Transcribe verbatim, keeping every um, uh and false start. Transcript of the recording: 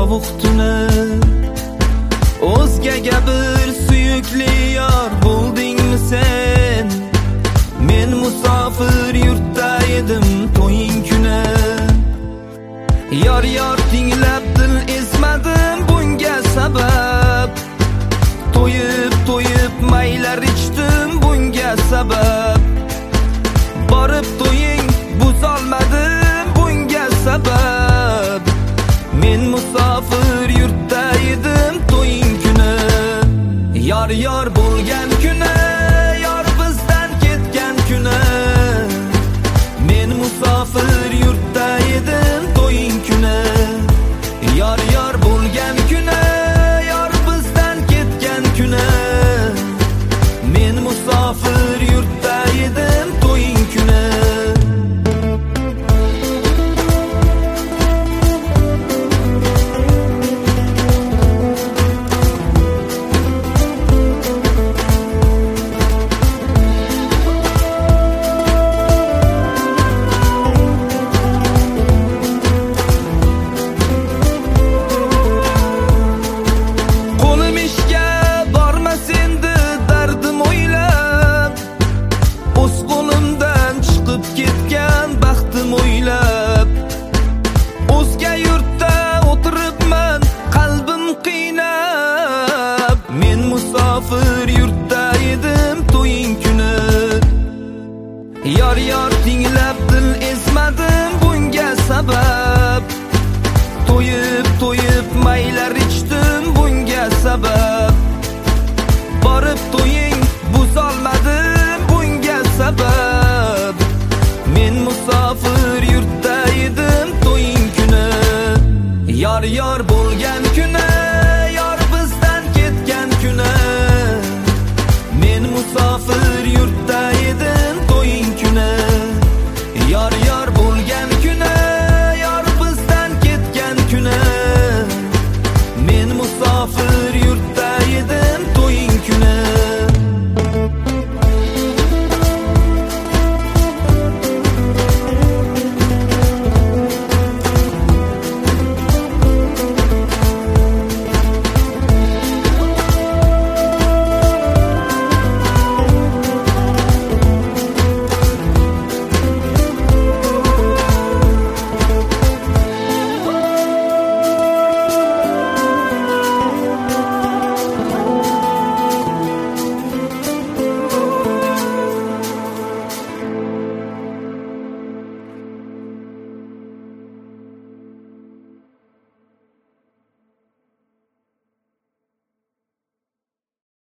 sovuq tuni. O'zgaga bir suyukli yor bo'ldingmi sen? Men musofir yurtda edim to'ying kuni. Yor yor tinglab dil ezmadim bunga sabab. To'yib to'yib maylar ichdim bunga sabab. Borib to'ying buzolmadim bunga sabab. Men musofir yurtda edim to'ying kuni. Yor yor bo'lgan kuni, yor bizdan ketgan kuni. Men musofir yurtda edim to'ying kuni. Yor yor bo'lgan kuni, yor bizdan ketgan kuni. Men musofir yurtda edim to'ying kuni. Ketgan baxtim o'ylab, o'zga yurtda o'tiribman qalbim qiynab. Men musofir yurtda edim to'ying kuni. Yor yor tinglab dil ezmadim bunga sabab. To'yib to'yib maylar ichdim bunga sabab. Borib to'ying buzolmadim bunga sabab. Men musofir